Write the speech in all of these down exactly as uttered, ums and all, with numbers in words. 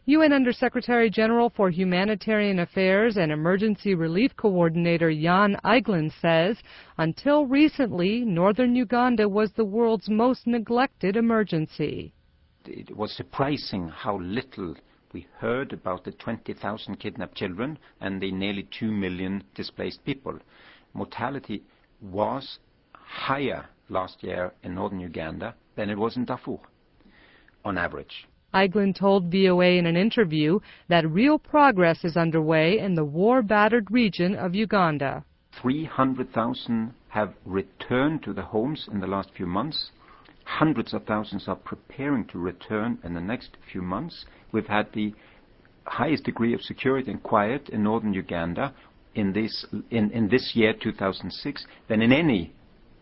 U N Undersecretary General for Humanitarian Affairs and Emergency Relief Coordinator Jan Egeland says, until recently, northern Uganda was the world's most neglected emergency. It was surprising how little we heard about the twenty thousand kidnapped children and the nearly two million displaced people. Mortality was higher last year in northern Uganda than it was in Darfur, on average. Egeland told V O A in an interview that real progress is underway in the war-battered region of Uganda. three hundred thousand have returned to their homes in the last few months. Hundreds of thousands are preparing to return in the next few months. We've had the highest degree of security and quiet in northern Uganda in this, in, in this year, two thousand six, than in any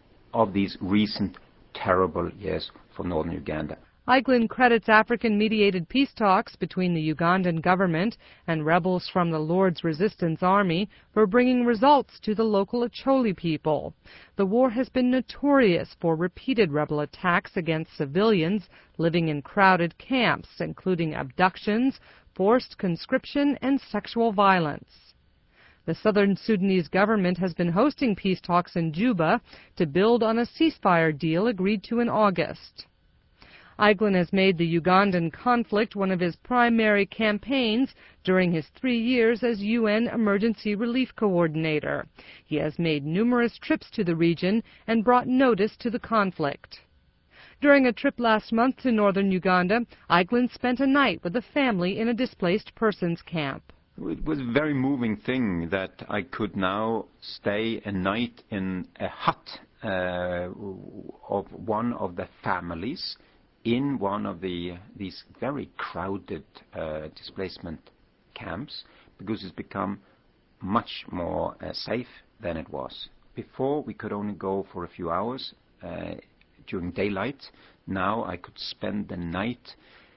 of these recent terrible years for northern Uganda. Egeland credits African-mediated peace talks between the Ugandan government and rebels from the Lord's Resistance Army for bringing results to the local Acholi people. The war has been notorious for repeated rebel attacks against civilians living in crowded camps, including abductions, forced conscription, and sexual violence. The Southern Sudanese government has been hosting peace talks in Juba to build on a ceasefire deal agreed to in August. Egeland has made the Ugandan conflict one of his primary campaigns during his three years as U N Emergency Relief Coordinator. He has made numerous trips to the region and brought notice to the conflict. During a trip last month to northern Uganda, Egeland spent a night with a family in a displaced persons camp. It was a very moving thing that I could now stay a night in a hut uh, of one of the families in one of the these very crowded uh, displacement camps, because it's become much more uh, safe than it was. Before, we could only go for a few hours uh, during daylight. Now I could spend the night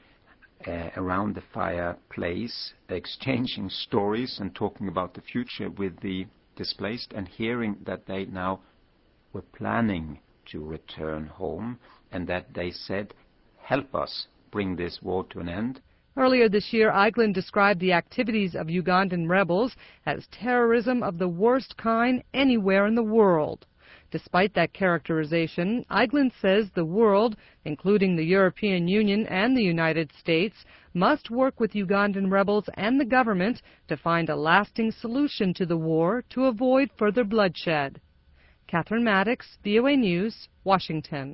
uh, around the fireplace, exchanging stories and talking about the future with the displaced, and hearing that they now were planning to return home, and that they said, help us bring this war to an end. Earlier this year, Egeland described the activities of Ugandan rebels as terrorism of the worst kind anywhere in the world. Despite that characterization, Egeland says the world, including the European Union and the United States, must work with Ugandan rebels and the government to find a lasting solution to the war to avoid further bloodshed. Catherine Maddox, V O A News, Washington.